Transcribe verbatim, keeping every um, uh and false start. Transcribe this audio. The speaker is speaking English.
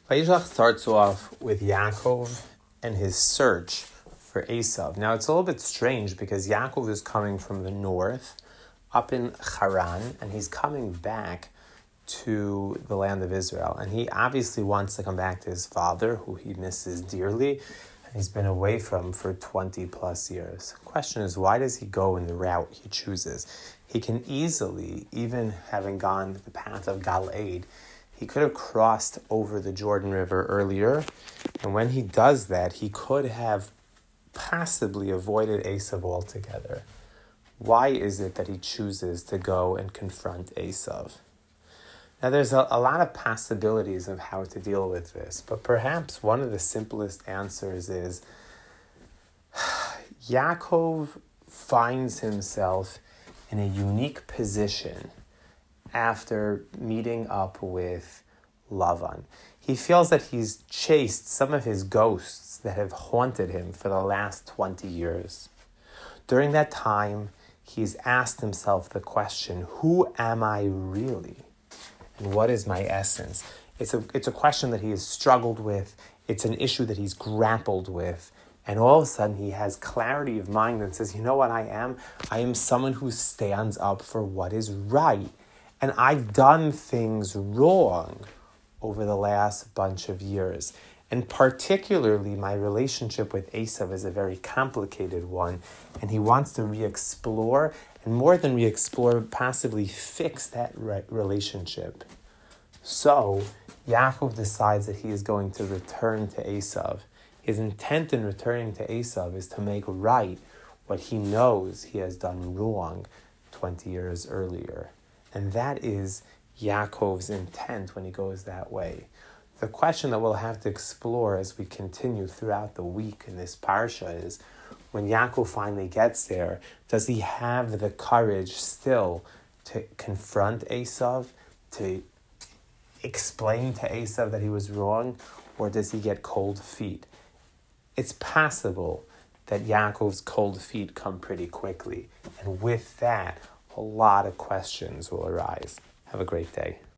Vayishlach starts off with Yaakov and his search for Esav. Now it's a little bit strange because Yaakov is coming from the north, up in Haran, and he's coming back to the land of Israel. And he obviously wants to come back to his father, who he misses dearly, and he's been away from for twenty plus years. The question is, why does he go in the route he chooses? He can easily, even having gone the path of Galeed, he could have crossed over the Jordan River earlier, and when he does that, he could have possibly avoided Esav altogether. Why is it that he chooses to go and confront Esav? Now, there's a, a lot of possibilities of how to deal with this, but perhaps one of the simplest answers is Yaakov finds himself in a unique position after meeting up with Lavan. He feels that he's chased some of his ghosts that have haunted him for the last twenty years. During that time, he's asked himself the question, who am I really? And what is my essence? It's a, it's a question that he has struggled with. It's an issue that he's grappled with. And all of a sudden, he has clarity of mind and says, you know what I am? I am someone who stands up for what is right. And I've done things wrong over the last bunch of years. And particularly, my relationship with Esav is a very complicated one. And he wants to re-explore, and more than re-explore, possibly fix that re- relationship. So, Yaakov decides that he is going to return to Esav. His intent in returning to Esav is to make right what he knows he has done wrong twenty years earlier. And that is Yaakov's intent when he goes that way. The question that we'll have to explore as we continue throughout the week in this parsha is, when Yaakov finally gets there, does he have the courage still to confront Esav, to explain to Esav that he was wrong, or does he get cold feet? It's possible that Yaakov's cold feet come pretty quickly, and with that, a lot of questions will arise. Have a great day.